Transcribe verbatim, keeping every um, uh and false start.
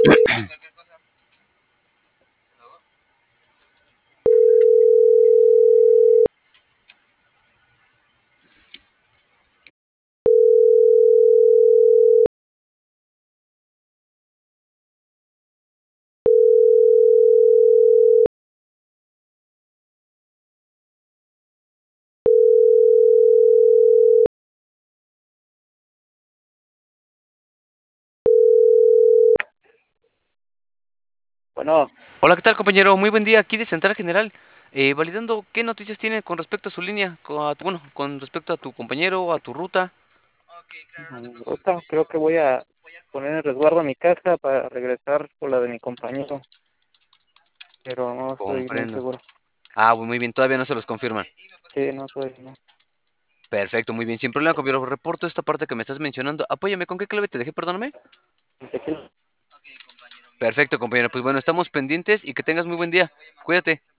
Bueno, Hola, ¿qué tal, compañero? Muy buen día, aquí de Central General, eh, validando qué noticias tiene con respecto a su línea, con, a tu- bueno, con respecto a tu compañero, a tu ruta. mm, ahorita creo que voy a poner en resguardo mi casa para regresar por la de mi compañero, pero no estoy muy Comprendo. seguro. Ah, muy bien, todavía no se los confirman. Sí, no, todavía no. Perfecto, muy bien, sin problema, compañero. Reporto esta parte que me estás mencionando. Apóyame, ¿con qué clave te dejé? Perdóname. Tequila. Perfecto, compañero. Pues bueno, estamos pendientes y que tengas muy buen día. Cuídate.